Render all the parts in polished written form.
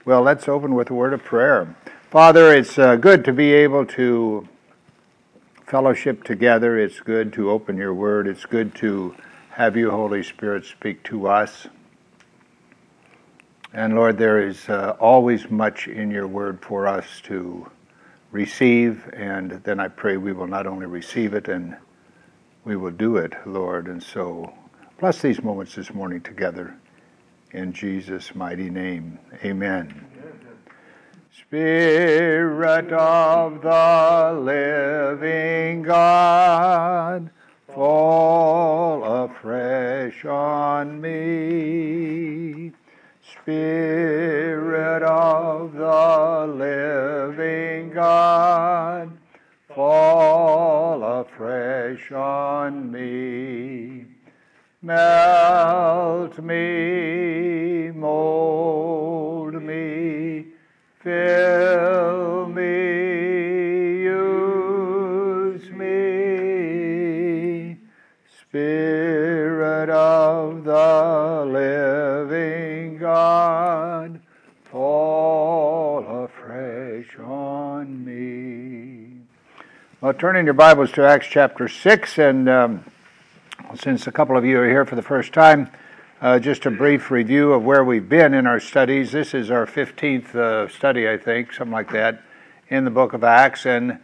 Well, let's open with a word of prayer. Father, it's good to be able to fellowship together. It's good to open your word. It's good to have you, Holy Spirit, speak to us. And Lord, there is always much in your word for us to receive, and then I pray we will not only receive it, and we will do it, Lord. And so bless these moments this morning together. In Jesus' mighty name, amen. Spirit of the living God, fall afresh on me. Spirit of the living God, fall afresh on me. Melt me, mold me, fill me, use me. Spirit of the living God, fall afresh on me. Well, turn in your Bibles to Acts chapter 6, and since a couple of you are here for the first time, just a brief review of where we've been in our studies. This is our 15th study, I think, something like that, in the book of Acts. And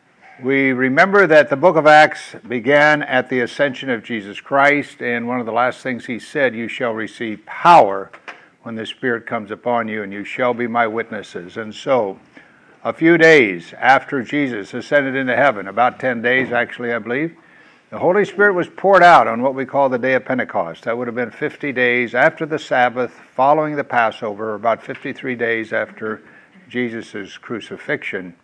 we remember that the book of Acts began at the ascension of Jesus Christ, and one of the last things he said, you shall receive power when the Spirit comes upon you, and you shall be my witnesses. And so, a few days after Jesus ascended into heaven, about 10 days actually, I believe, the Holy Spirit was poured out on what we call the day of Pentecost. That would have been 50 days after the Sabbath, following the Passover, about 53 days after Jesus' crucifixion.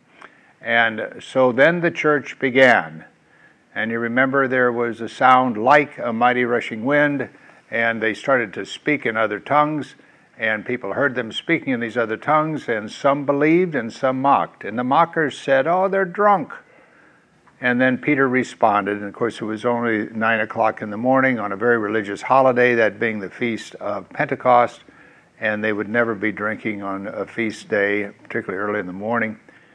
And so then the church began. And you remember there was a sound like a mighty rushing wind, and they started to speak in other tongues, and people heard them speaking in these other tongues, and some believed and some mocked. And the mockers said, "Oh, they're drunk." And then Peter responded, and of course it was only 9 o'clock in the morning on a very religious holiday, that being the feast of Pentecost, and they would never be drinking on a feast day, particularly early in the morning.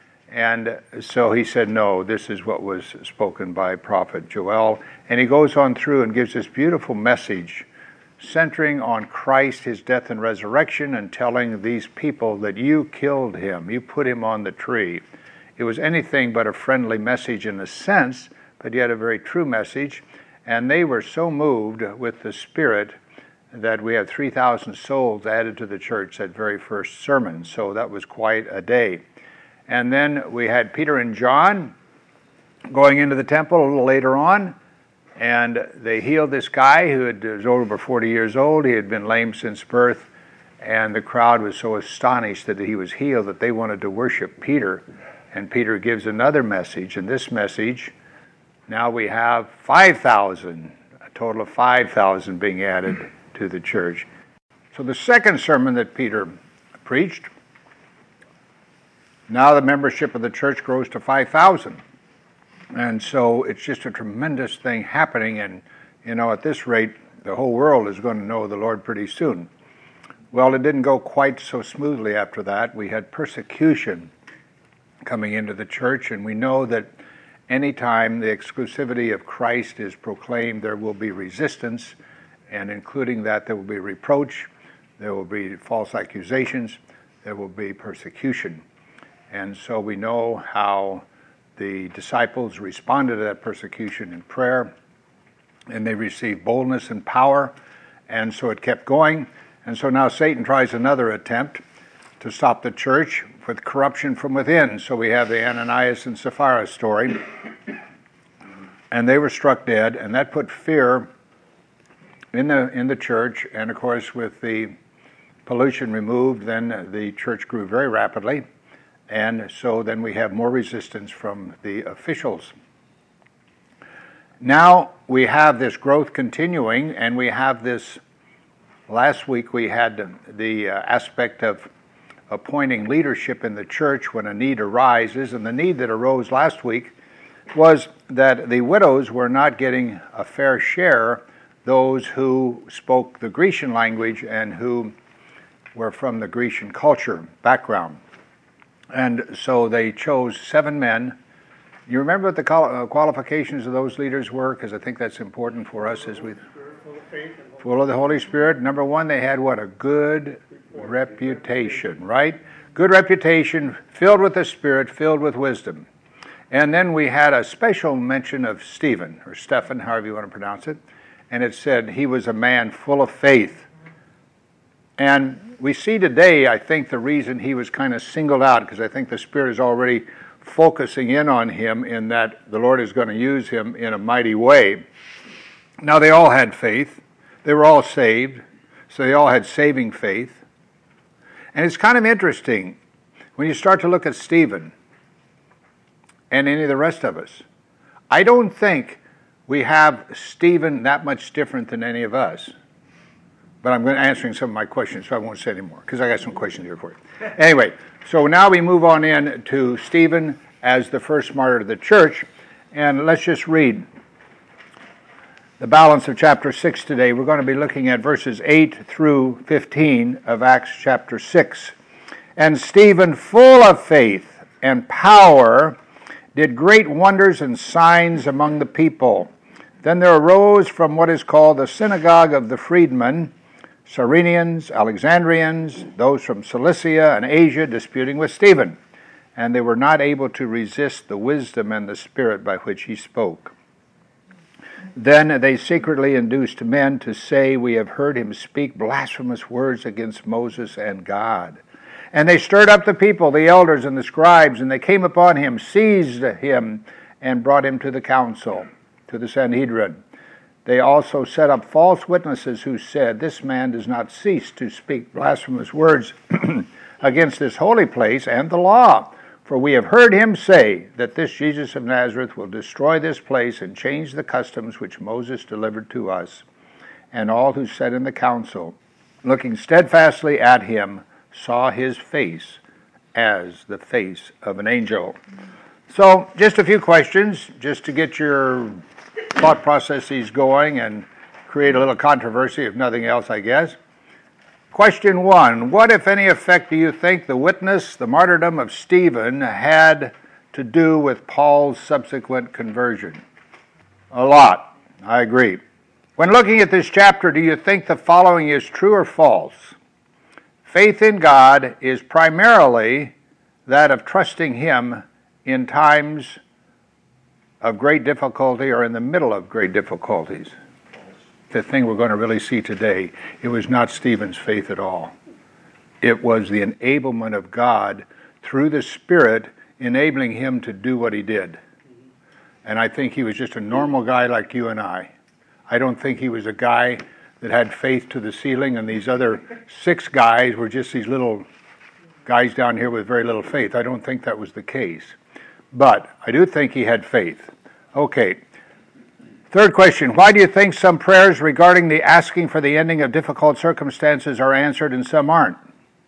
And so he said, no, this is what was spoken by prophet Joel. And he goes on through and gives this beautiful message centering on Christ, his death and resurrection, and telling these people that you killed him, you put him on the tree. It was anything but a friendly message in a sense, but yet a very true message. And they were so moved with the Spirit that we had 3,000 souls added to the church that very first sermon. So that was quite a day. And then we had Peter and John going into the temple a little later on, and they healed this guy who was over 40 years old. He had been lame since birth, and the crowd was so astonished that he was healed that they wanted to worship Peter. And Peter gives another message, and this message, now we have 5,000, a total of 5,000 being added to the church. So the second sermon that Peter preached, now the membership of the church grows to 5,000. And so it's just a tremendous thing happening, and at this rate, the whole world is going to know the Lord pretty soon. Well, it didn't go quite so smoothly after that. We had persecution coming into the church, and we know that anytime the exclusivity of Christ is proclaimed, there will be resistance, and including that there will be reproach, there will be false accusations, there will be persecution. And so we know how the disciples responded to that persecution in prayer, and they received boldness and power, and so it kept going. And so now Satan tries another attempt to stop the church with corruption from within. So we have the Ananias and Sapphira story. And they were struck dead, and that put fear in the church. And of course, with the pollution removed, then the church grew very rapidly. And so then we have more resistance from the officials. Now we have this growth continuing, and we have this, last week we had the aspect of appointing leadership in the church when a need arises, and the need that arose last week was that the widows were not getting a fair share, those who spoke the Grecian language and who were from the Grecian culture background. And so they chose 7 men. You remember what the qualifications of those leaders were? Because I think that's important for us as we... Full of the Holy Spirit. Number 1, they had what? A good reputation, right? Good reputation, filled with the Spirit, filled with wisdom. And then we had a special mention of Stephen, or Stephen, however you want to pronounce it. And it said he was a man full of faith. And we see today, I think, the reason he was kind of singled out, because I think the Spirit is already focusing in on him in that the Lord is going to use him in a mighty way. Now, they all had faith. They were all saved, so they all had saving faith. And it's kind of interesting when you start to look at Stephen and any of the rest of us. I don't think we have Stephen that much different than any of us. But I'm going to answering some of my questions, so I won't say any more, because I got some questions here for you. Anyway, so now we move on in to Stephen as the first martyr of the church. And let's just read the balance of chapter 6 today. We're going to be looking at verses 8 through 15 of Acts chapter 6. And Stephen, full of faith and power, did great wonders and signs among the people. Then there arose from what is called the synagogue of the freedmen, Cyrenians, Alexandrians, those from Cilicia and Asia, disputing with Stephen. And they were not able to resist the wisdom and the spirit by which he spoke. Then they secretly induced men to say, "We have heard him speak blasphemous words against Moses and God." And they stirred up the people, the elders and the scribes, and they came upon him, seized him, and brought him to the council, to the Sanhedrin. They also set up false witnesses who said, "This man does not cease to speak blasphemous words against this holy place and the law. For we have heard him say that this Jesus of Nazareth will destroy this place and change the customs which Moses delivered to us." And all who sat in the council, looking steadfastly at him, saw his face as the face of an angel. So, just a few questions, just to get your thought processes going and create a little controversy, if nothing else, I guess. Question 1, what, if any, effect do you think the witness, the martyrdom of Stephen, had to do with Paul's subsequent conversion? A lot. I agree. When looking at this chapter, do you think the following is true or false? Faith in God is primarily that of trusting Him in times of great difficulty or in the middle of great difficulties. The thing we're going to really see today, it was not Stephen's faith at all. It was the enablement of God through the Spirit enabling him to do what he did. And I think he was just a normal guy like you and I. I don't think he was a guy that had faith to the ceiling, and these other 6 guys were just these little guys down here with very little faith. I don't think that was the case. But I do think he had faith. Okay. Third question, why do you think some prayers regarding the asking for the ending of difficult circumstances are answered and some aren't?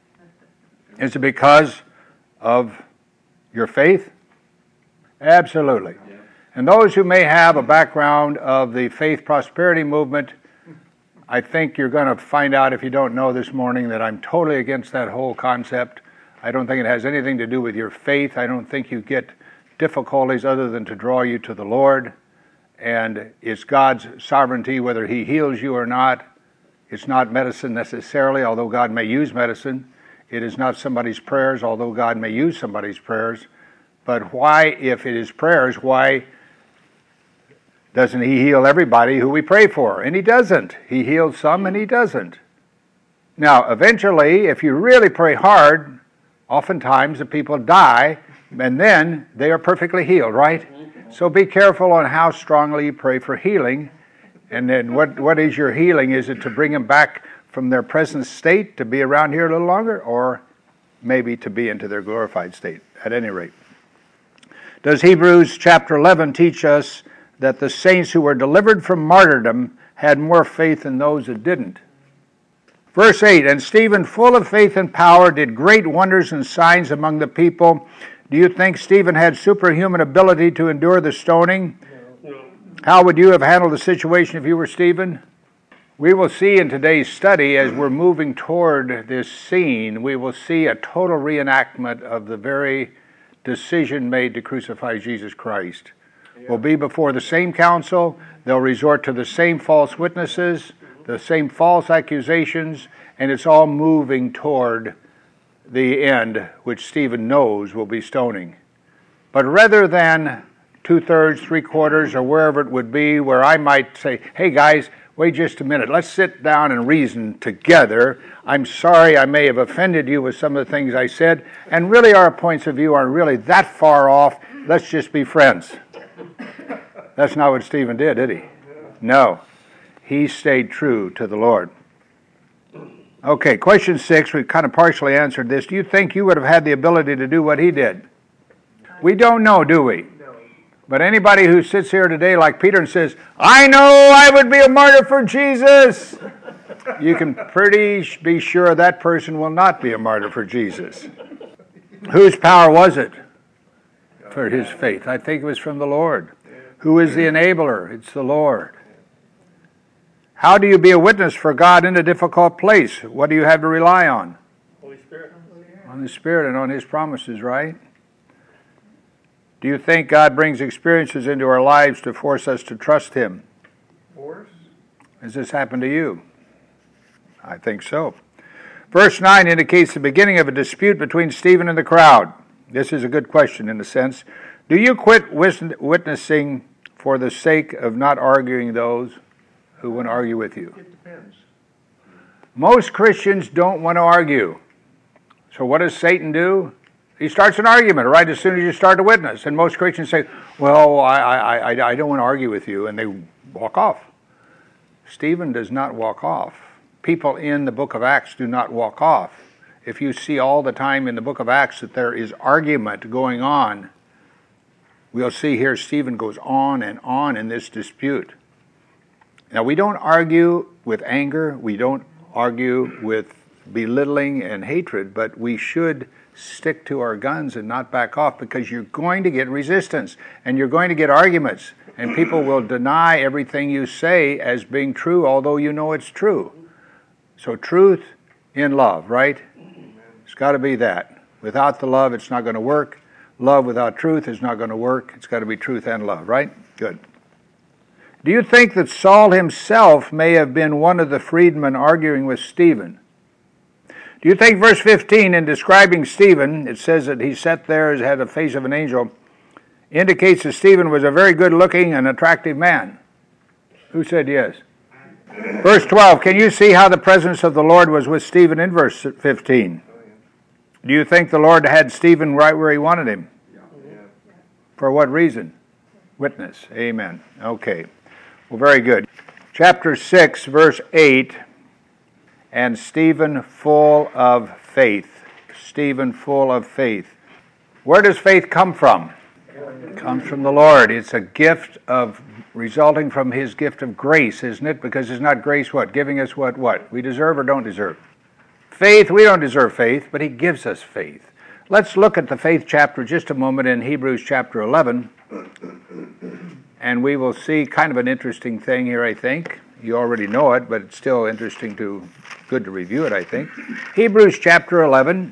Is it because of your faith? Absolutely. And those who may have a background of the faith prosperity movement, I think you're going to find out, if you don't know this morning, that I'm totally against that whole concept. I don't think it has anything to do with your faith. I don't think you get difficulties other than to draw you to the Lord. And it's God's sovereignty whether He heals you or not. It's not medicine necessarily, although God may use medicine. It is not somebody's prayers, although God may use somebody's prayers. But why, if it is prayers, why doesn't He heal everybody who we pray for? And He doesn't. He heals some and He doesn't. Now, eventually, if you really pray hard, oftentimes the people die, and then they are perfectly healed, right? So be careful on how strongly you pray for healing. And then what is your healing? Is it to bring them back from their present state to be around here a little longer, or maybe to be into their glorified state, at any rate? Does Hebrews chapter 11 teach us that the saints who were delivered from martyrdom had more faith than those that didn't? Verse 8, and Stephen, full of faith and power, did great wonders and signs among the people. Do you think Stephen had superhuman ability to endure the stoning? No. How would you have handled the situation if you were Stephen? We will see in today's study, as we're moving toward this scene, we will see a total reenactment of the very decision made to crucify Jesus Christ. Will be before the same council. They'll resort to the same false witnesses, the same false accusations, and it's all moving toward the end, which Stephen knows will be stoning. But rather than 2/3, 3/4, or wherever it would be, where I might say, hey guys, wait just a minute, let's sit down and reason together. I'm sorry I may have offended you with some of the things I said, and really our points of view aren't really that far off. Let's just be friends. That's not what Stephen did he? No. He stayed true to the Lord. Okay, question 6, we've kind of partially answered this. Do you think you would have had the ability to do what he did? We don't know, do we? But anybody who sits here today like Peter and says, I know I would be a martyr for Jesus, you can pretty be sure that person will not be a martyr for Jesus. Whose power was it for his faith? I think it was from the Lord. Who is the enabler? It's the Lord. How do you be a witness for God in a difficult place? What do you have to rely on? Holy Spirit. On the Spirit and on His promises, right? Do you think God brings experiences into our lives to force us to trust Him? Force? Has this happened to you? I think so. Verse 9 indicates the beginning of a dispute between Stephen and the crowd. This is a good question in a sense. Do you quit witnessing for the sake of not arguing those who want to argue with you? It depends. Most Christians don't want to argue. So what does Satan do? He starts an argument right as soon as you start to witness. And most Christians say, well, I don't want to argue with you. And they walk off. Stephen does not walk off. People in the book of Acts do not walk off. If you see all the time in the book of Acts that there is argument going on, we'll see here Stephen goes on and on in this dispute. Now, we don't argue with anger. We don't argue with belittling and hatred, but we should stick to our guns and not back off, because you're going to get resistance and you're going to get arguments, and people will deny everything you say as being true, although you know it's true. So truth in love, right? It's got to be that. Without the love, it's not going to work. Love without truth is not going to work. It's got to be truth and love, right? Good. Do you think that Saul himself may have been one of the freedmen arguing with Stephen? Do you think verse 15, in describing Stephen, it says that he sat there as had the face of an angel, indicates that Stephen was a very good-looking and attractive man? Who said yes? Verse 12, can you see how the presence of the Lord was with Stephen in verse 15? Do you think the Lord had Stephen right where he wanted him? For what reason? Witness. Amen. Okay. Well, very good. Chapter 6, verse 8, and Stephen full of faith. Stephen full of faith. Where does faith come from? It comes from the Lord. It's a gift of resulting from His gift of grace, isn't it? Because it's not grace what? Giving us what? We deserve or don't deserve? Faith, we don't deserve faith, but He gives us faith. Let's look at the faith chapter just a moment in Hebrews chapter 11. And we will see kind of an interesting thing here, I think. You already know it, but it's still interesting good to review it, I think. Hebrews chapter 11,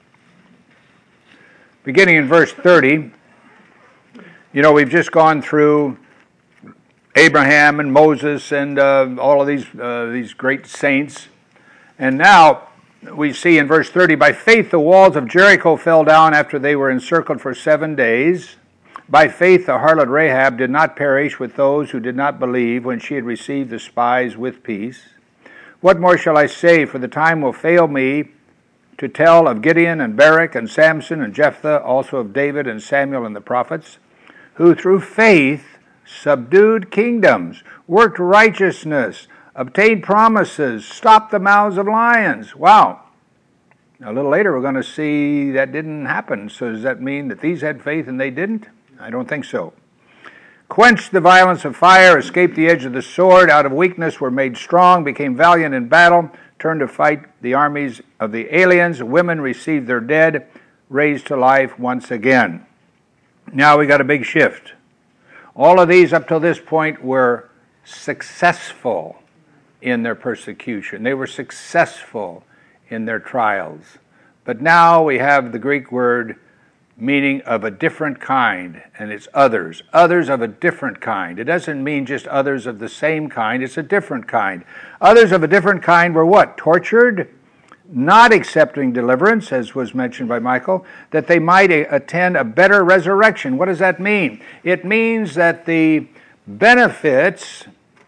beginning in verse 30. You know, we've just gone through Abraham and Moses and all of these great saints. And now we see in verse 30, by faith the walls of Jericho fell down after they were encircled for 7 days. By faith the harlot Rahab did not perish with those who did not believe when she had received the spies with peace. What more shall I say? For the time will fail me to tell of Gideon and Barak and Samson and Jephthah, also of David and Samuel and the prophets, who through faith subdued kingdoms, worked righteousness, obtained promises, stopped the mouths of lions. Wow. A little later we're going to see that didn't happen. So does that mean that these had faith and they didn't? I don't think so. Quenched the violence of fire, escaped the edge of the sword, out of weakness were made strong, became valiant in battle, turned to fight the armies of the aliens. Women received their dead, raised to life once again. Now we got a big shift. All of these up till this point were successful in their persecution. They were successful in their trials. But now we have the Greek word meaning of a different kind, and it's others. Others of a different kind. It doesn't mean just others of the same kind, it's a different kind. Others of a different kind were what? Tortured, not accepting deliverance, as was mentioned by Michael, that they might attend a better resurrection. What does that mean? It means that the benefits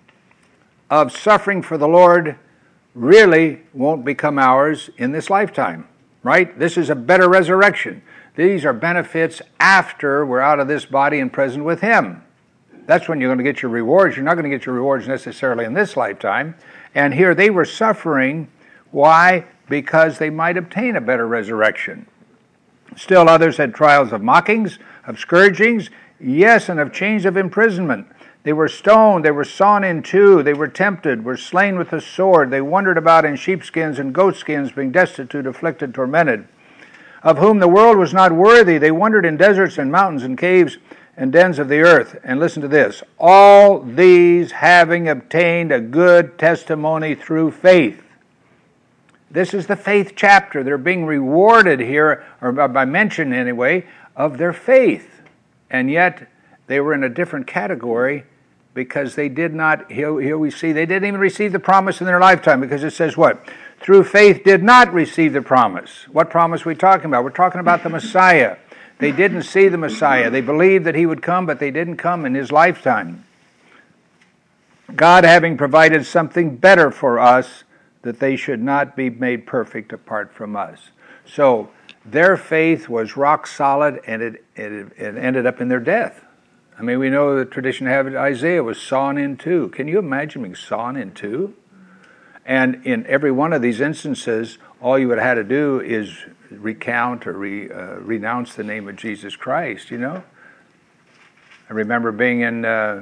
of suffering for the Lord really won't become ours in this lifetime, right? This is a better resurrection. These are benefits after we're out of this body and present with Him. That's when you're going to get your rewards. You're not going to get your rewards necessarily in this lifetime. And here they were suffering. Why? Because they might obtain a better resurrection. Still others had trials of mockings, of scourgings, yes, and of chains of imprisonment. They were stoned, they were sawn in two, they were tempted, were slain with the sword. They wandered about in sheepskins and goatskins, being destitute, afflicted, tormented. Of whom the world was not worthy, they wandered in deserts and mountains and caves and dens of the earth. And listen to this. All these having obtained a good testimony through faith. This is the faith chapter. They're being rewarded here, or by mention anyway, of their faith. And yet they were in a different category because they did not, here we see, they didn't even receive the promise in their lifetime, because it says what? Through faith did not receive the promise. What promise are we talking about? We're talking about the Messiah. They didn't see the Messiah. They believed that He would come, but they didn't come in His lifetime. God having provided something better for us, that they should not be made perfect apart from us. So their faith was rock solid, and it ended up in their death. I mean, we know the tradition have it, Isaiah was sawn in two. Can you imagine being sawn in two? And in every one of these instances, all you would have had to do is recount or renounce the name of Jesus Christ, you know? I remember being in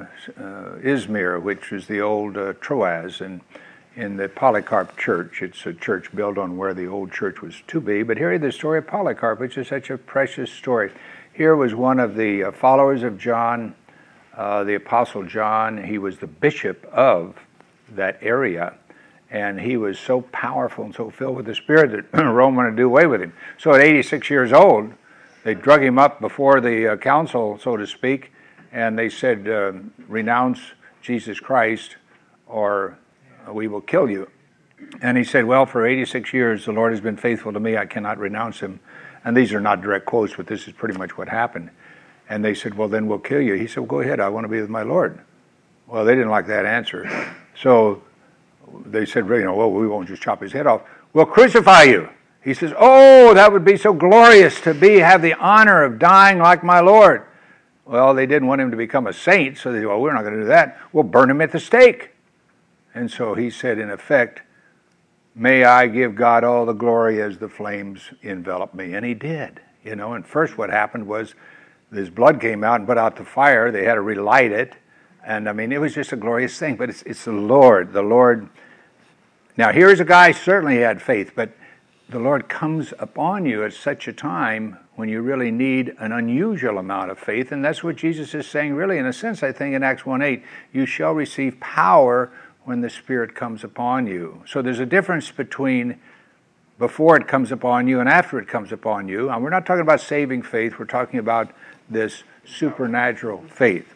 Izmir, which was the old Troas, and in the Polycarp Church. It's a church built on where the old church was to be. But here is the story of Polycarp, which is such a precious story. Here was one of the followers of John, the Apostle John. He was the bishop of that area, and he was so powerful and so filled with the Spirit that Rome wanted to do away with him. So at 86 years old, they drug him up before the council, so to speak, and they said, renounce Jesus Christ or we will kill you. And he said, well, for 86 years the Lord has been faithful to me. I cannot renounce Him. And these are not direct quotes, but this is pretty much what happened. And they said, well, then we'll kill you. He said, well, go ahead. I want to be with my Lord. Well, they didn't like that answer. So they said, well, we won't just chop his head off. We'll crucify you. He says, oh, that would be so glorious to have the honor of dying like my Lord. Well, they didn't want him to become a saint, so they said, well, we're not going to do that. We'll burn him at the stake. And so he said, in effect, may I give God all the glory as the flames envelop me. And he did, you know. And first what happened was his blood came out and put out the fire. They had to relight it. And, I mean, it was just a glorious thing. But it's the Lord. The Lord. Now, here's a guy certainly had faith, but the Lord comes upon you at such a time when you really need an unusual amount of faith. And that's what Jesus is saying, really, in a sense, I think, in Acts 1:8. You shall receive power when the Spirit comes upon you. So there's a difference between before it comes upon you and after it comes upon you. And we're not talking about saving faith. We're talking about this supernatural faith.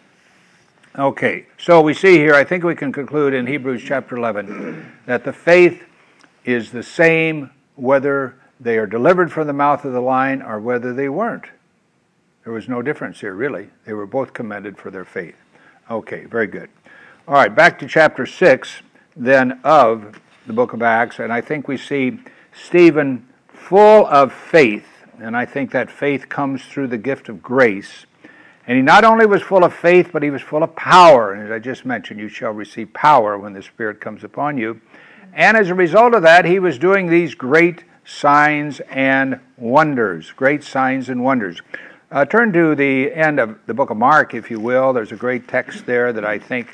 Okay, so we see here, I think we can conclude in Hebrews chapter 11, that the faith is the same whether they are delivered from the mouth of the lion or whether they weren't. There was no difference here, really. They were both commended for their faith. Okay, very good. All right, back to chapter 6, then, of the book of Acts, and I think we see Stephen full of faith, and I think that faith comes through the gift of grace. And he not only was full of faith, but he was full of power. And as I just mentioned, you shall receive power when the Spirit comes upon you. And as a result of that, he was doing these great signs and wonders. Great signs and wonders. Turn to the end of the book of Mark, if you will. There's a great text there that I think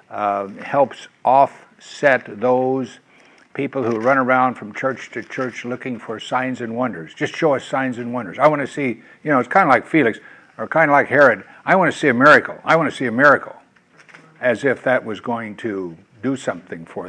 helps offset those people who run around from church to church looking for signs and wonders. Just show us signs and wonders. I want to see, it's kind of like Felix, or kind of like Herod. I want to see a miracle. I want to see a miracle. As if that was going to do something for them.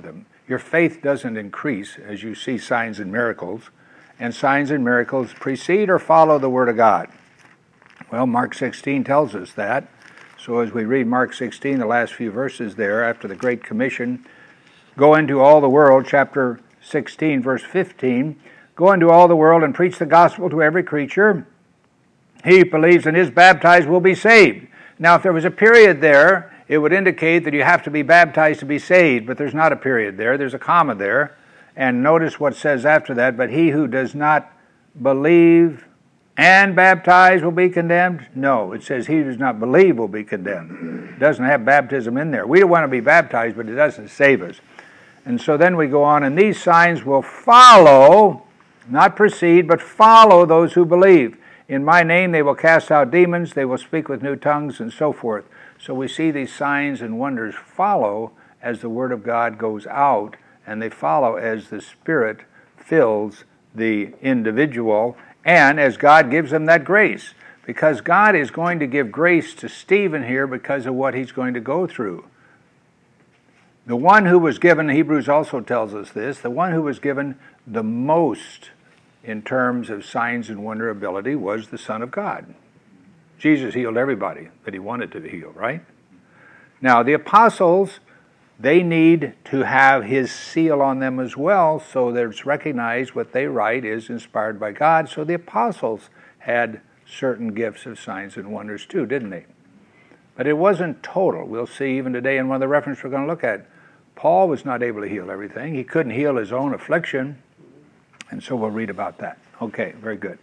your faith doesn't increase as you see signs and miracles. And signs and miracles precede or follow the Word of God. Well, Mark 16 tells us that. So as we read Mark 16, the last few verses there, after the Great Commission, go into all the world, chapter 16, verse 15, go into all the world and preach the gospel to every creature. He who believes and is baptized will be saved. Now, if there was a period there, it would indicate that you have to be baptized to be saved, but there's not a period there. There's a comma there. And notice what it says after that, but he who does not believe and baptize will be condemned? No, it says he who does not believe will be condemned. It doesn't have baptism in there. We don't want to be baptized, but it doesn't save us. And so then we go on, and these signs will follow, not precede, but follow those who believe. In my name they will cast out demons, they will speak with new tongues, and so forth. So we see these signs and wonders follow as the Word of God goes out, and they follow as the Spirit fills the individual, and as God gives them that grace. Because God is going to give grace to Stephen here because of what he's going to go through. The one who was given, Hebrews also tells us this, the one who was given the most in terms of signs and wonder ability was the Son of God. Jesus healed everybody that he wanted to heal, right? Now, the apostles, they need to have his seal on them as well, so that it's recognized what they write is inspired by God. So the apostles had certain gifts of signs and wonders too, didn't they? But it wasn't total. We'll see even today in one of the references we're going to look at. Paul was not able to heal everything. He couldn't heal his own affliction. And so we'll read about that. Okay, very good.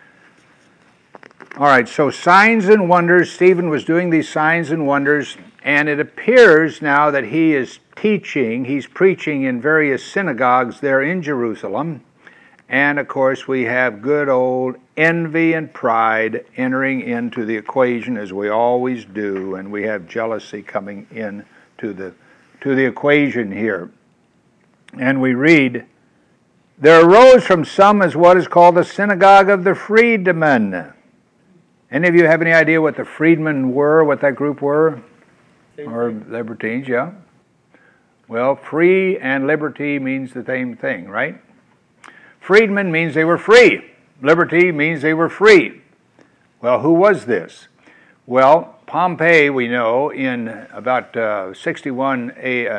All right, so signs and wonders. Stephen was doing these signs and wonders, and it appears now that he is teaching, he's preaching in various synagogues there in Jerusalem. And of course we have good old envy and pride entering into the equation, as we always do, and we have jealousy coming in to the equation here. And we read, there arose from some as what is called the synagogue of the freedmen. Any of you have any idea what the freedmen were, what that group were? Or libertines, yeah. Well, free and liberty means the same thing, right? Freedmen means they were free. Liberty means they were free. Well, who was this? Well, Pompey, we know, in about 61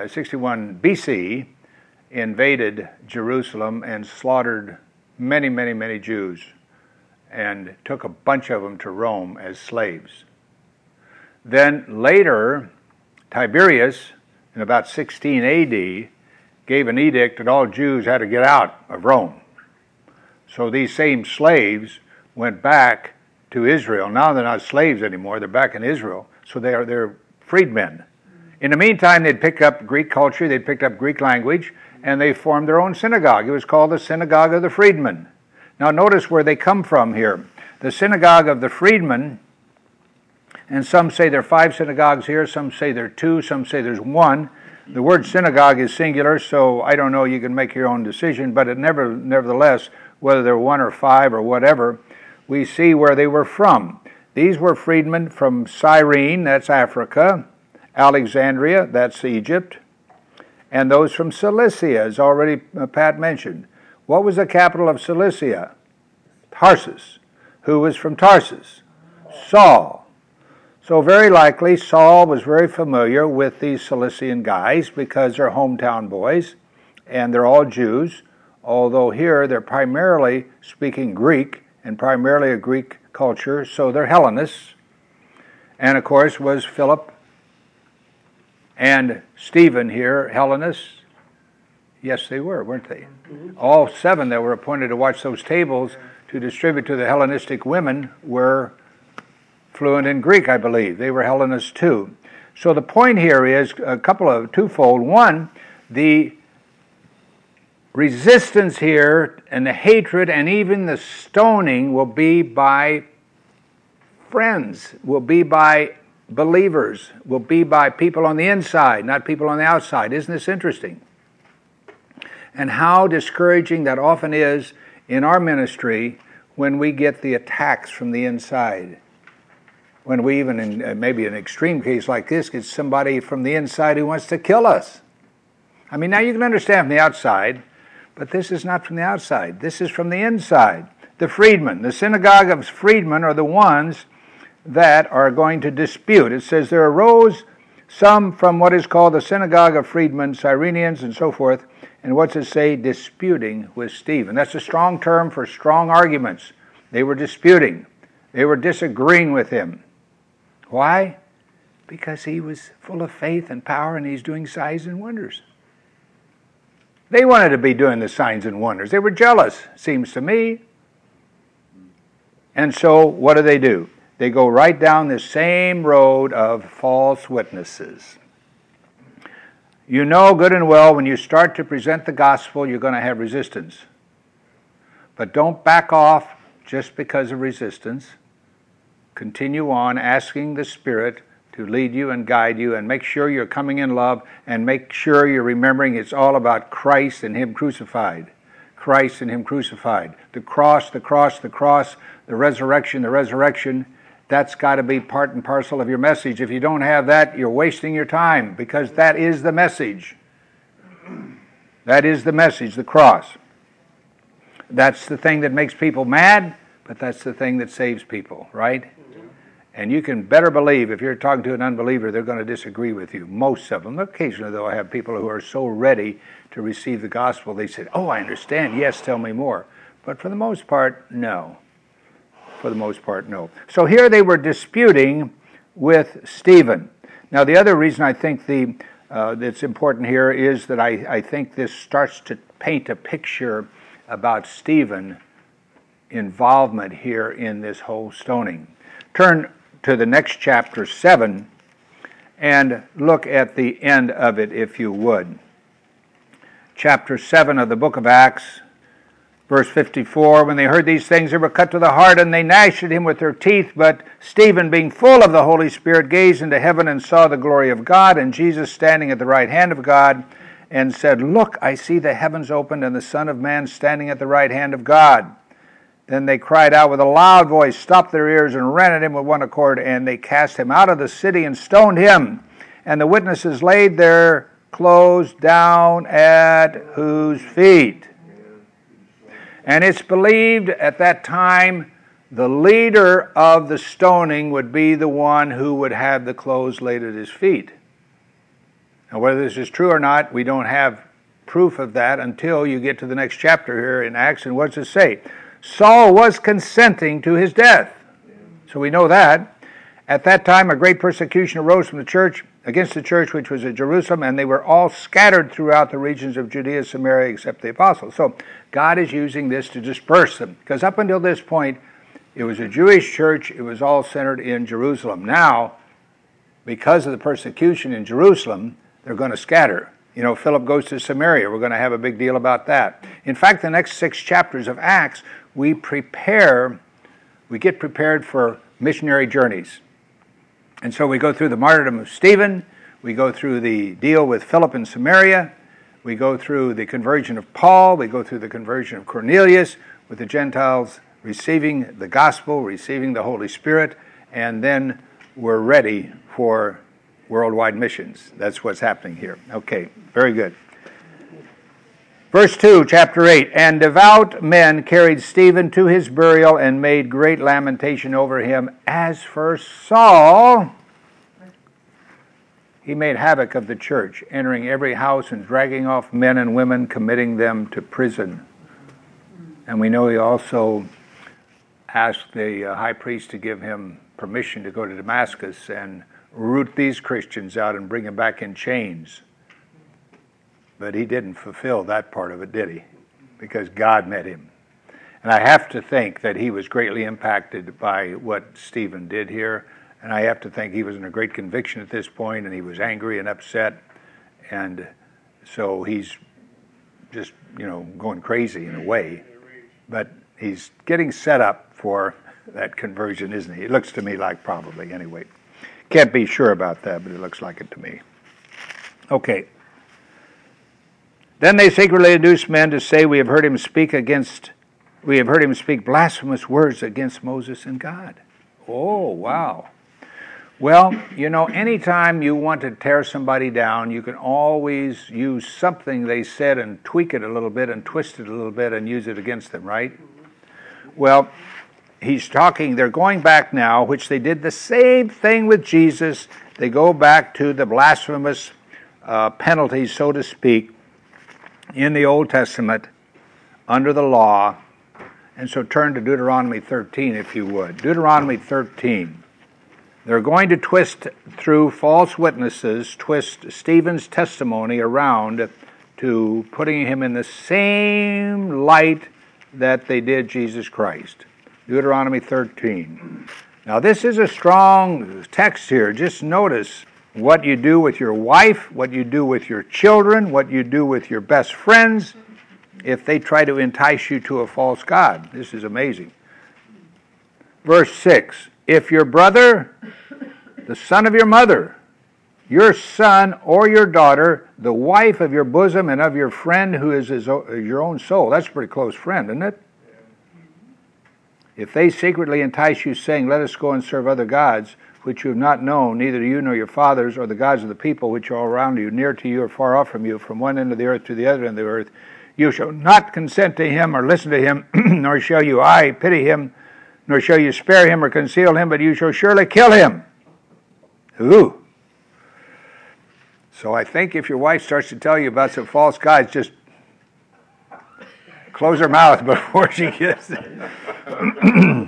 BC, invaded Jerusalem and slaughtered many, many, many Jews and took a bunch of them to Rome as slaves. Then later, Tiberius, in about 16 AD, gave an edict that all Jews had to get out of Rome. So these same slaves went back to Israel. Now they're not slaves anymore, they're back in Israel. So they're freedmen. In the meantime, they'd picked up Greek culture, they'd picked up Greek language, and they formed their own synagogue. It was called the Synagogue of the Freedmen. Now notice where they come from here. The Synagogue of the Freedmen, and some say there are 5 synagogues here, some say there are 2, some say there's 1. The word synagogue is singular, so I don't know, you can make your own decision, but it nevertheless, whether they're 1 or 5 or whatever, we see where they were from. These were freedmen from Cyrene, that's Africa, Alexandria, that's Egypt, and those from Cilicia, as already Pat mentioned. What was the capital of Cilicia? Tarsus. Who was from Tarsus? Saul. So very likely Saul was very familiar with these Cilician guys because they're hometown boys, and they're all Jews, although here they're primarily speaking Greek, and primarily a Greek culture, so they're Hellenists. And of course was Philip and Stephen here Hellenists? Yes, they were, weren't they? Mm-hmm. All 7 that were appointed to watch those tables to distribute to the Hellenistic women were fluent in Greek, I believe. They were Hellenists too. So the point here is twofold. One, the resistance here and the hatred and even the stoning will be by friends, will be by believers, will be by people on the inside, not people on the outside. Isn't this interesting? And how discouraging that often is in our ministry when we get the attacks from the inside. When we even, in maybe an extreme case like this, get somebody from the inside who wants to kill us. I mean, now you can understand from the outside, but this is not from the outside. This is from the inside. The freedmen, the synagogue of freedmen are the ones that are going to dispute. It says, there arose some from what is called the synagogue of freedmen, Cyrenians and so forth, and what's it say? Disputing with Stephen. That's a strong term for strong arguments. They were disputing. They were disagreeing with him. Why? Because he was full of faith and power and he's doing signs and wonders. They wanted to be doing the signs and wonders. They were jealous, seems to me. And so what do? They go right down the same road of false witnesses. You know good and well when you start to present the gospel, you're going to have resistance. But don't back off just because of resistance. Continue on asking the Spirit to lead you and guide you, and make sure you're coming in love, and make sure you're remembering it's all about Christ and Him crucified. Christ and Him crucified. The cross, the cross, the cross, the resurrection. That's got to be part and parcel of your message. If you don't have that, you're wasting your time, because that is the message. That is the message, the cross. That's the thing that makes people mad, but that's the thing that saves people, right? And you can better believe if you're talking to an unbeliever, they're going to disagree with you. Most of them. Occasionally, they'll have people who are so ready to receive the gospel, they say, oh, I understand. Yes, tell me more. But for the most part, no. For the most part, no. So here they were disputing with Stephen. Now, the other reason I think that's important here is that I think this starts to paint a picture about Stephen's involvement here in this whole stoning. Turn to the next chapter, 7, and look at the end of it, if you would. Chapter 7 of the book of Acts, verse 54, when they heard these things, they were cut to the heart, and they gnashed at him with their teeth. But Stephen, being full of the Holy Spirit, gazed into heaven and saw the glory of God, and Jesus standing at the right hand of God, and said, Look, I see the heavens opened, and the Son of Man standing at the right hand of God. Then they cried out with a loud voice, stopped their ears, and ran at him with one accord, and they cast him out of the city and stoned him. And the witnesses laid their clothes down at whose feet? And it's believed at that time the leader of the stoning would be the one who would have the clothes laid at his feet. Now, whether this is true or not, we don't have proof of that until you get to the next chapter here in Acts. And what does it say? Saul was consenting to his death. So we know that. At that time, a great persecution arose from the church, against the church which was at Jerusalem, and they were all scattered throughout the regions of Judea, Samaria, except the apostles. So God is using this to disperse them. Because up until this point, it was a Jewish church. It was all centered in Jerusalem. Now, because of the persecution in Jerusalem, they're going to scatter. You know, Philip goes to Samaria. We're going to have a big deal about that. In fact, the next 6 chapters of Acts, we get prepared for missionary journeys. And so we go through the martyrdom of Stephen, we go through the deal with Philip in Samaria, we go through the conversion of Paul, we go through the conversion of Cornelius, with the Gentiles receiving the gospel, receiving the Holy Spirit, and then we're ready for worldwide missions. That's what's happening here. Okay, very good. Verse 2, chapter 8, and devout men carried Stephen to his burial and made great lamentation over him. As for Saul, he made havoc of the church, entering every house and dragging off men and women, committing them to prison. And we know he also asked the high priest to give him permission to go to Damascus and root these Christians out and bring them back in chains. But he didn't fulfill that part of it, did he? Because God met him. And I have to think that he was greatly impacted by what Stephen did here. And I have to think he was in a great conviction at this point, and he was angry and upset. And so he's just, going crazy in a way. But he's getting set up for that conversion, isn't he? It looks to me like probably, anyway. Can't be sure about that, but it looks like it to me. Okay. Then they secretly induced men to say, we have heard him speak blasphemous words against Moses and God. Oh, wow. Well, anytime you want to tear somebody down, you can always use something they said and tweak it a little bit and twist it a little bit and use it against them, right? Well, they're going back now, which they did the same thing with Jesus. They go back to the blasphemous penalties, so to speak, in the Old Testament under the law. And so turn to Deuteronomy 13, if you would. Deuteronomy 13. They're going to twist through false witnesses, twist Stephen's testimony around to putting him in the same light that they did Jesus Christ. Deuteronomy 13. Now this is a strong text here. Just notice what you do with your wife, what you do with your children, what you do with your best friends if they try to entice you to a false god. This is amazing. Verse 6. If your brother, the son of your mother, your son or your daughter, the wife of your bosom and of your friend who is your own soul. That's a pretty close friend, isn't it? If they secretly entice you, saying, let us go and serve other gods, which you have not known, neither you nor your fathers, or the gods of the people which are all around you, near to you or far off from you, from one end of the earth to the other end of the earth, you shall not consent to him or listen to him, nor shall you pity him, nor shall you spare him or conceal him, but you shall surely kill him. Ooh. So I think if your wife starts to tell you about some false gods, just close her mouth before she gets it.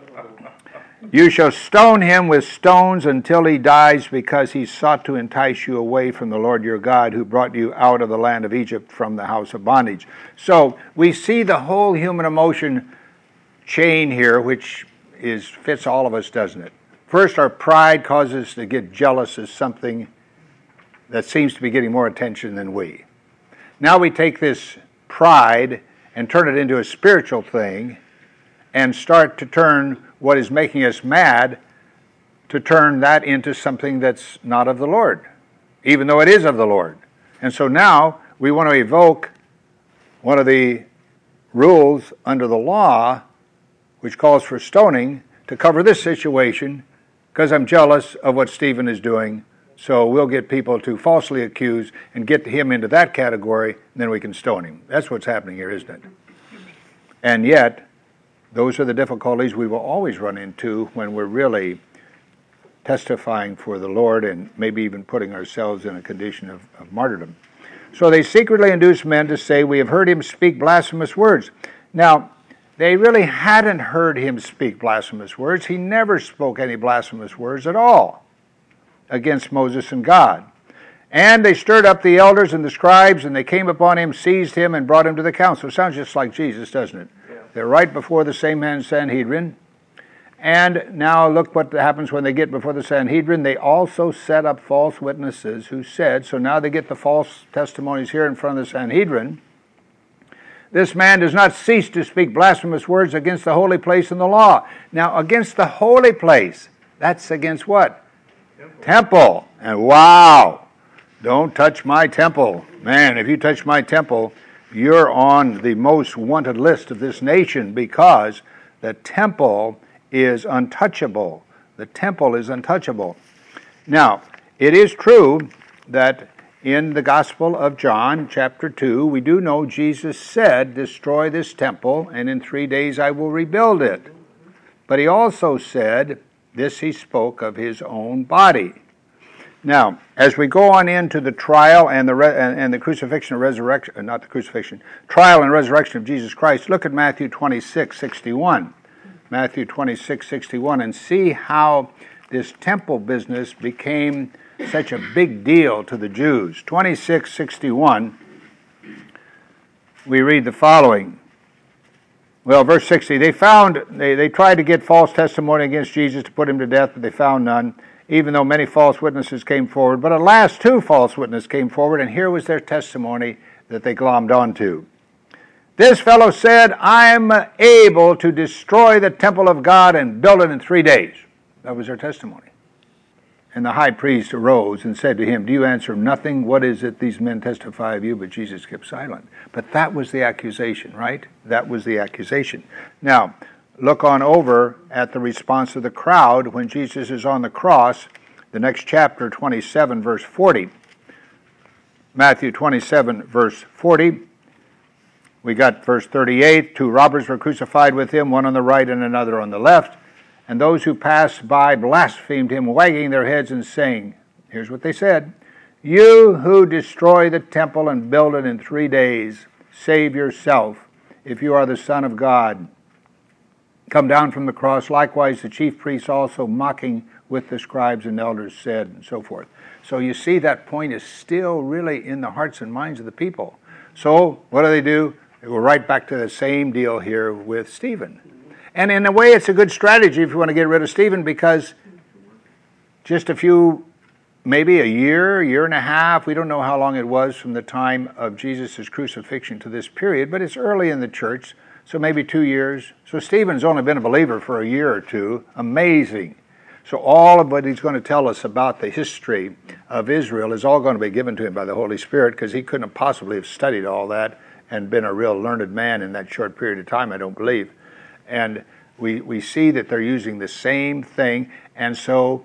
You shall stone him with stones until he dies, because he sought to entice you away from the Lord your God, who brought you out of the land of Egypt from the house of bondage. So we see the whole human emotion chain here, which fits all of us, doesn't it? First, our pride causes us to get jealous of something that seems to be getting more attention than we. Now we take this pride and turn it into a spiritual thing and start to turn what is making us mad, to turn that into something that's not of the Lord, even though it is of the Lord. And so now we want to evoke one of the rules under the law, which calls for stoning, to cover this situation, because I'm jealous of what Stephen is doing. So we'll get people to falsely accuse and get him into that category, and then we can stone him. That's what's happening here, isn't it? And yet, those are the difficulties we will always run into when we're really testifying for the Lord and maybe even putting ourselves in a condition of martyrdom. So they secretly induced men to say, we have heard him speak blasphemous words. Now, they really hadn't heard him speak blasphemous words. He never spoke any blasphemous words at all against Moses and God. And they stirred up the elders and the scribes, and they came upon him, seized him, and brought him to the council. It sounds just like Jesus, doesn't it? Yeah. They're right before the same man Sanhedrin. And now look what happens when they get before the Sanhedrin. They also set up false witnesses who said, so now they get the false testimonies here in front of the Sanhedrin. This man does not cease to speak blasphemous words against the holy place and the law. Now, against the holy place, that's against what? Temple. And wow, don't touch my temple. Man, if you touch my temple, you're on the most wanted list of this nation, because the temple is untouchable. The temple is untouchable. Now, it is true that in the Gospel of John, chapter 2, we do know Jesus said, destroy this temple, and in 3 days I will rebuild it. But he also said, this he spoke of his own body. Now, as we go on into the trial and the crucifixion and resurrection, not the crucifixion, trial and resurrection of Jesus Christ, look at Matthew 26:61. Matthew 26:61, and see how this temple business became such a big deal to the Jews. 26:61, we read the following. Well, verse 60, they tried to get false testimony against Jesus to put him to death, but they found none, even though many false witnesses came forward. But at last 2 false witnesses came forward, and here was their testimony that they glommed onto. This fellow said, I'm able to destroy the temple of God and build it in 3 days. That was their testimony. And the high priest arose and said to him, do you answer nothing? What is it these men testify of you? But Jesus kept silent. But that was the accusation, right? That was the accusation. Now, look on over at the response of the crowd when Jesus is on the cross, the next chapter, 27, verse 40. Matthew 27, verse 40. We got verse 38. 2 robbers were crucified with him, one on the right and another on the left. And those who passed by blasphemed him, wagging their heads and saying, here's what they said, "You who destroy the temple and build it in 3 days, save yourself, if you are the Son of God. Come down from the cross." Likewise the chief priests also, mocking with the scribes and elders, said, and so forth. So you see, that point is still really in the hearts and minds of the people. So what do? They go right back to the same deal here with Stephen. And in a way, it's a good strategy if you want to get rid of Stephen, because just a few, maybe a year and a half, we don't know how long it was from the time of Jesus' crucifixion to this period, but it's early in the church, so maybe 2 years. So Stephen's only been a believer for a year or two. Amazing. So all of what he's going to tell us about the history of Israel is all going to be given to him by the Holy Spirit, because he couldn't possibly have studied all that and been a real learned man in that short period of time, I don't believe. And we see that they're using the same thing. And so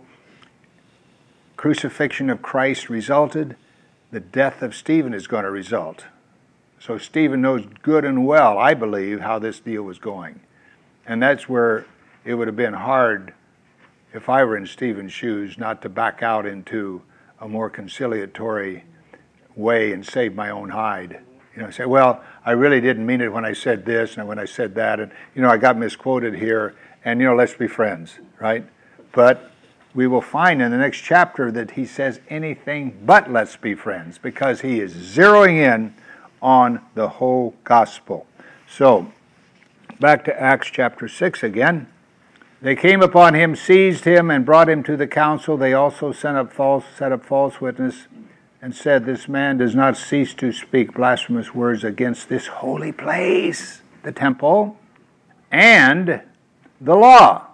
crucifixion of Christ resulted. The death of Stephen is going to result. So Stephen knows good and well, I believe, how this deal was going. And that's where it would have been hard, if I were in Stephen's shoes, not to back out into a more conciliatory way and save my own hide. Say, well, I really didn't mean it when I said this and when I said that, and I got misquoted here, and let's be friends, right? But we will find in the next chapter that he says anything but let's be friends, because he is zeroing in on the whole gospel. So, back to Acts chapter 6 again. They came upon him, seized him, and brought him to the council. They also set up false witness, and said, "This man does not cease to speak blasphemous words against this holy place," the temple, "and the law."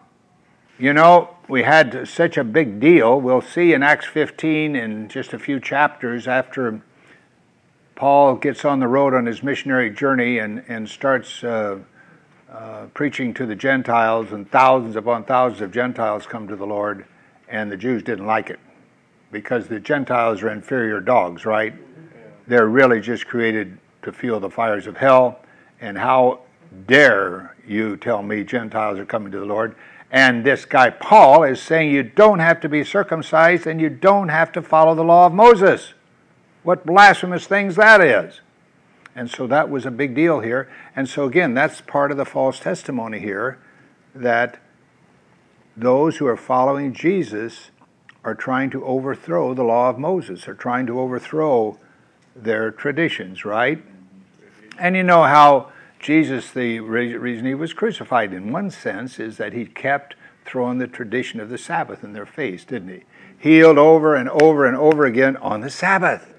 We had such a big deal. We'll see in Acts 15, in just a few chapters, after Paul gets on the road on his missionary journey and starts preaching to the Gentiles, and thousands upon thousands of Gentiles come to the Lord, and the Jews didn't like it, because the Gentiles are inferior dogs, right? They're really just created to fuel the fires of hell. And how dare you tell me Gentiles are coming to the Lord? And this guy Paul is saying you don't have to be circumcised and you don't have to follow the law of Moses. What blasphemous things that is. And so that was a big deal here. And so again, that's part of the false testimony here, that those who are following Jesus are trying to overthrow the law of Moses, are trying to overthrow their traditions, right? And you know how Jesus, the reason he was crucified in one sense is that he kept throwing the tradition of the Sabbath in their face, didn't he? Healed over and over and over again on the Sabbath.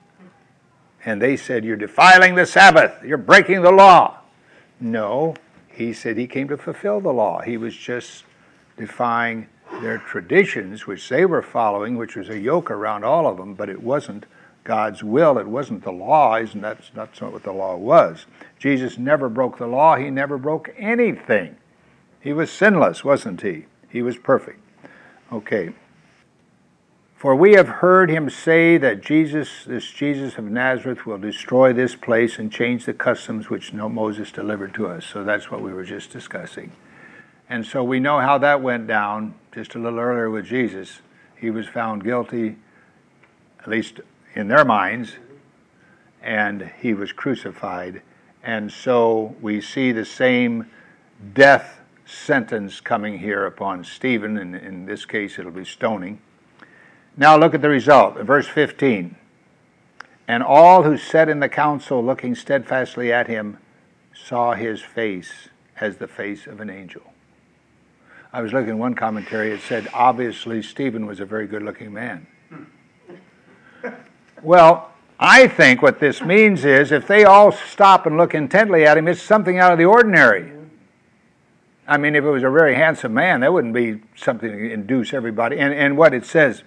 And they said, "You're defiling the Sabbath. You're breaking the law." No, he said he came to fulfill the law. He was just defying their traditions, which they were following, which was a yoke around all of them, but it wasn't God's will. It wasn't the law. That's not what the law was. Jesus never broke the law. He never broke anything. He was sinless, wasn't he? He was perfect. Okay. "For we have heard him say that this Jesus of Nazareth will destroy this place and change the customs which Moses delivered to us." So that's what we were just discussing. And so we know how that went down just a little earlier with Jesus. He was found guilty, at least in their minds, and he was crucified. And so we see the same death sentence coming here upon Stephen, and in this case it'll be stoning. Now look at the result, verse 15. "And all who sat in the council, looking steadfastly at him, saw his face as the face of an angel." I was looking at one commentary, it said, obviously Stephen was a very good-looking man. Well, I think what this means is, if they all stop and look intently at him, it's something out of the ordinary. I mean, if it was a very handsome man, that wouldn't be something to induce everybody. And what it says,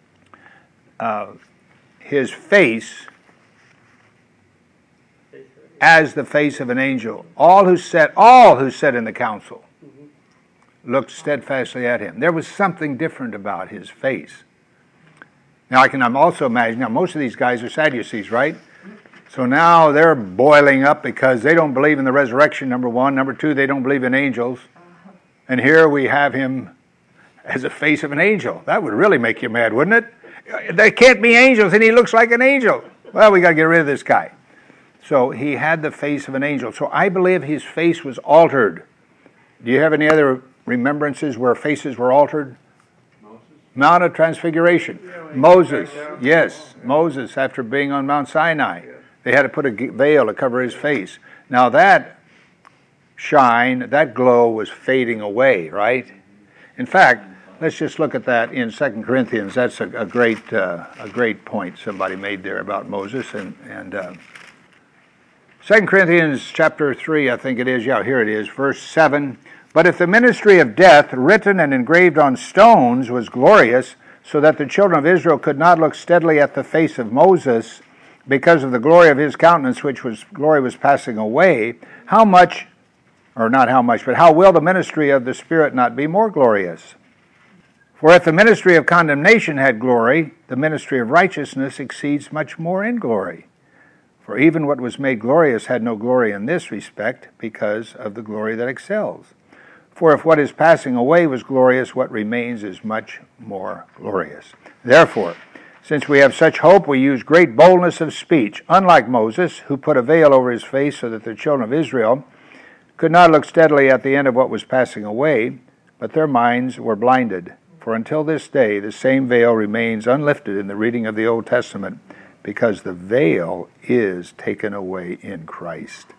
his face as the face of an angel. All who sat in the council looked steadfastly at him. There was something different about his face. Now I'm also imagining, now most of these guys are Sadducees, right? So now they're boiling up because they don't believe in the resurrection, number one. Number two, they don't believe in angels. And here we have him as a face of an angel. That would really make you mad, wouldn't it? There can't be angels, and he looks like an angel. Well, we got to get rid of this guy. So he had the face of an angel. So I believe his face was altered. Do you have any other remembrances where faces were altered? Mount of Transfiguration. Moses, yes, Moses, after being on Mount Sinai, they had to put a veil to cover his face. Now that shine, that glow was fading away, right? In fact, let's just look at that in 2 Corinthians. That's a great point somebody made there about Moses. And 2 Corinthians chapter 3, I think it is. Yeah, here it is, verse 7. But if the ministry of death, written and engraved on stones, was glorious, so that the children of Israel could not look steadily at the face of Moses because of the glory of his countenance, glory was passing away, how will the ministry of the Spirit not be more glorious? For if the ministry of condemnation had glory, the ministry of righteousness exceeds much more in glory. For even what was made glorious had no glory in this respect, because of the glory that excels. For if what is passing away was glorious, what remains is much more glorious. Therefore, since we have such hope, we use great boldness of speech, unlike Moses, who put a veil over his face so that the children of Israel could not look steadily at the end of what was passing away, but their minds were blinded. For until this day, the same veil remains unlifted in the reading of the Old Testament, because the veil is taken away in Christ.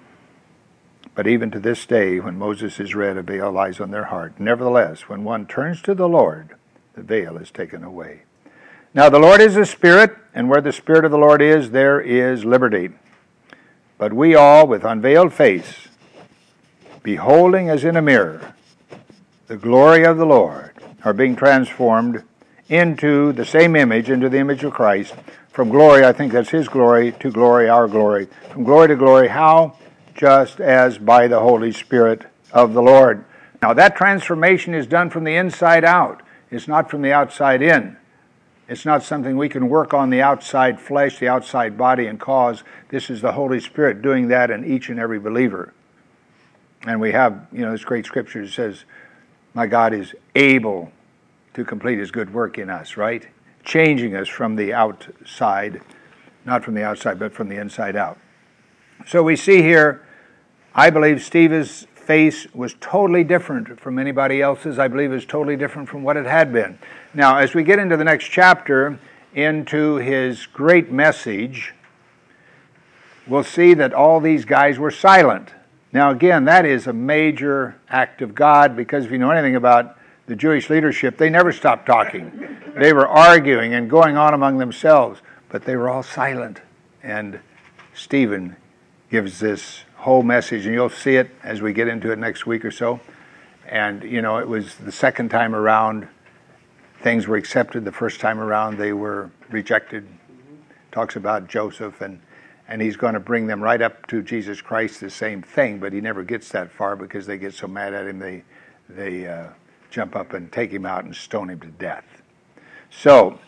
But even to this day, when Moses is read, a veil lies on their heart. Nevertheless, when one turns to the Lord, the veil is taken away. Now the Lord is a Spirit, and where the Spirit of the Lord is, there is liberty. But we all, with unveiled face, beholding as in a mirror the glory of the Lord, are being transformed into the same image, into the image of Christ, from glory, I think that's his glory, to glory, our glory. From glory to glory, how? Just as by the Holy Spirit of the Lord. Now that transformation is done from the inside out. It's not from the outside in. It's not something we can work on the outside flesh, the outside body, and cause. This is the Holy Spirit doing that in each and every believer. And we have, this great scripture that says, my God is able to complete his good work in us, right? Changing us from the outside, not from the outside, but from the inside out. So we see here, I believe Stephen's face was totally different from anybody else's. I believe it was totally different from what it had been. Now, as we get into the next chapter, into his great message, we'll see that all these guys were silent. Now, again, that is a major act of God, because if you know anything about the Jewish leadership, they never stopped talking. They were arguing and going on among themselves, but they were all silent. And Stephen gives this whole message, and you'll see it as we get into it next week or so. And, it was the second time around, things were accepted. The first time around, they were rejected. Talks about Joseph, and he's going to bring them right up to Jesus Christ, the same thing, but he never gets that far because they get so mad at him, they jump up and take him out and stone him to death. So,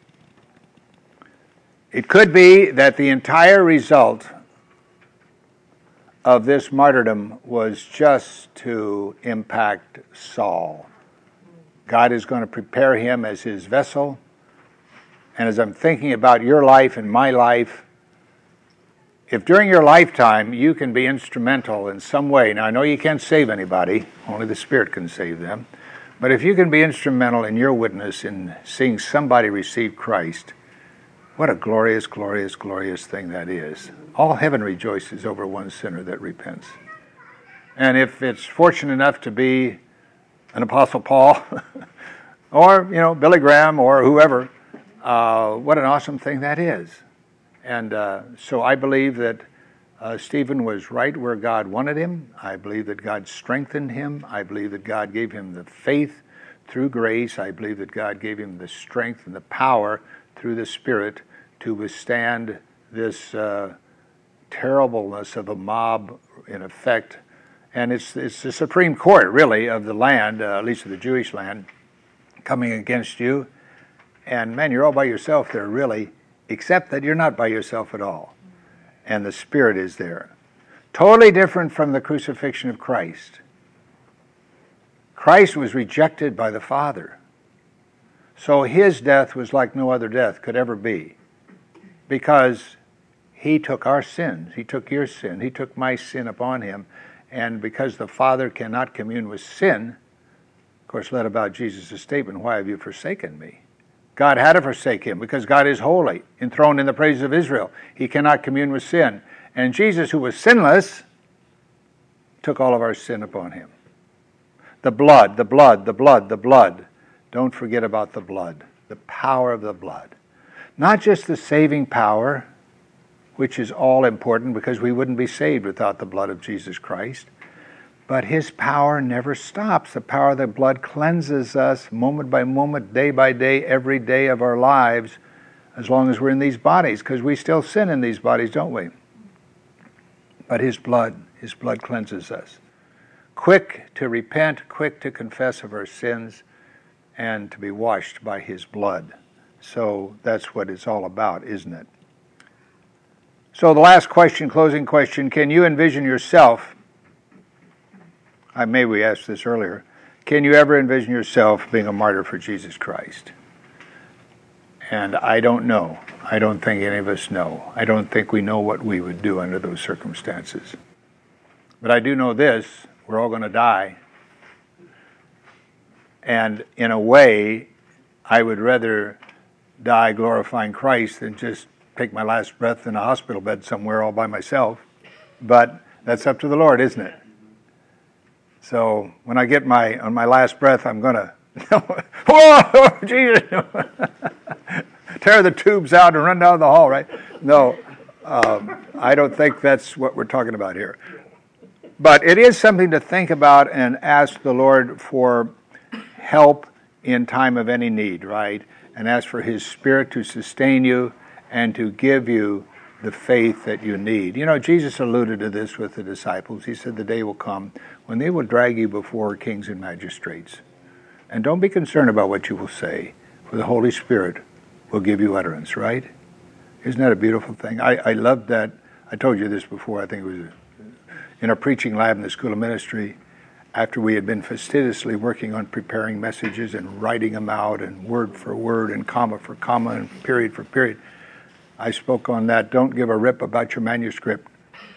it could be that the entire result of this martyrdom was just to impact Saul. God is going to prepare him as his vessel. And as I'm thinking about your life and my life, if during your lifetime you can be instrumental in some way, now I know you can't save anybody, only the Spirit can save them, but if you can be instrumental in your witness in seeing somebody receive Christ, what a glorious, glorious, glorious thing that is. All heaven rejoices over one sinner that repents. And if it's fortunate enough to be an Apostle Paul, or, Billy Graham, or whoever, what an awesome thing that is. And so I believe that Stephen was right where God wanted him. I believe that God strengthened him. I believe that God gave him the faith through grace. I believe that God gave him the strength and the power through the Spirit to withstand this terribleness of a mob, in effect, and it's the Supreme Court, really, of the land, at least of the Jewish land, coming against you. And man, you're all by yourself there, really, except that you're not by yourself at all. And the Spirit is there. Totally different from the crucifixion of Christ. Christ was rejected by the Father. So his death was like no other death could ever be. Because he took our sins. He took your sin. He took my sin upon him. And because the Father cannot commune with sin, of course, led about Jesus' statement, why have you forsaken me? God had to forsake him because God is holy, enthroned in the praises of Israel. He cannot commune with sin. And Jesus, who was sinless, took all of our sin upon him. The blood, the blood, the blood, the blood. Don't forget about the blood, the power of the blood. Not just the saving power, which is all important because we wouldn't be saved without the blood of Jesus Christ, but his power never stops. The power of the blood cleanses us moment by moment, day by day, every day of our lives, as long as we're in these bodies, because we still sin in these bodies, don't we? But his blood cleanses us. Quick to repent, quick to confess of our sins, and to be washed by his blood. So that's what it's all about, isn't it? So the last question, closing question, can you envision yourself, maybe we asked this earlier, can you ever envision yourself being a martyr for Jesus Christ? And I don't know. I don't think any of us know. I don't think we know what we would do under those circumstances. But I do know this, we're all going to die. And in a way, I would rather die glorifying Christ than just take my last breath in a hospital bed somewhere all by myself. But that's up to the Lord, isn't it? So when I get on my last breath, I'm going to, whoa, Jesus, tear the tubes out and run down the hall, right? No, I don't think that's what we're talking about here. But it is something to think about and ask the Lord for help in time of any need, right? And ask for his Spirit to sustain you and to give you the faith that you need. You know, Jesus alluded to this with the disciples. He said the day will come when they will drag you before kings and magistrates. And don't be concerned about what you will say, for the Holy Spirit will give you utterance, right? Isn't that a beautiful thing? I love that. I told you this before. I think it was in a preaching lab in the School of Ministry, after we had been fastidiously working on preparing messages and writing them out and word for word and comma for comma and period for period. I spoke on that. Don't give a rip about your manuscript.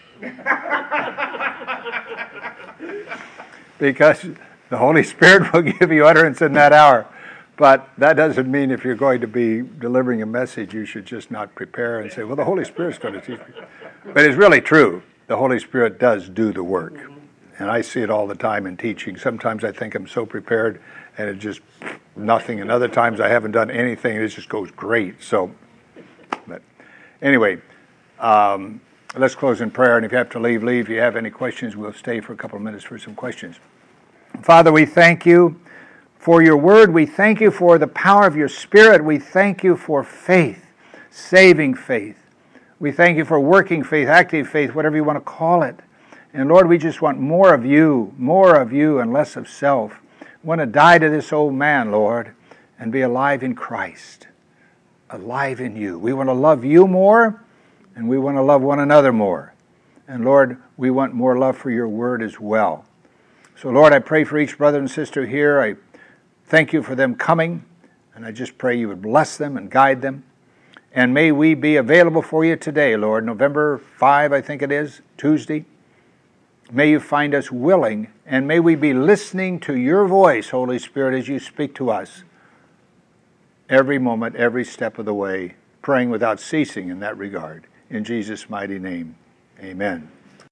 Because the Holy Spirit will give you utterance in that hour. But that doesn't mean if you're going to be delivering a message, you should just not prepare and say, well, the Holy Spirit's going to teach me. But it's really true. The Holy Spirit does do the work. And I see it all the time in teaching. Sometimes I think I'm so prepared and it just nothing. And other times I haven't done anything and it just goes great. So, but anyway, let's close in prayer. And if you have to leave, leave. If you have any questions, we'll stay for a couple of minutes for some questions. Father, we thank you for your word. We thank you for the power of your Spirit. We thank you for faith, saving faith. We thank you for working faith, active faith, whatever you want to call it. And Lord, we just want more of you and less of self. We want to die to this old man, Lord, and be alive in Christ, alive in you. We want to love you more, and we want to love one another more. And Lord, we want more love for your word as well. So Lord, I pray for each brother and sister here. I thank you for them coming, and I just pray you would bless them and guide them. And may we be available for you today, Lord, November 5, I think it is, Tuesday. May you find us willing, and may we be listening to your voice, Holy Spirit, as you speak to us every moment, every step of the way, praying without ceasing in that regard. In Jesus' mighty name, amen.